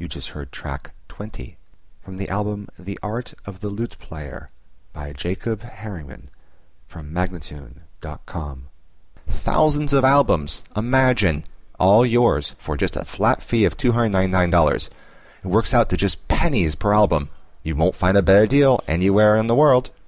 You just heard track 20 from the album The Art of the Lute Player by Jacob Herringman from Magnatune.com. Thousands of albums, imagine, all yours for just a flat fee of $299. It works out to just pennies per album. You won't find a better deal anywhere in the world.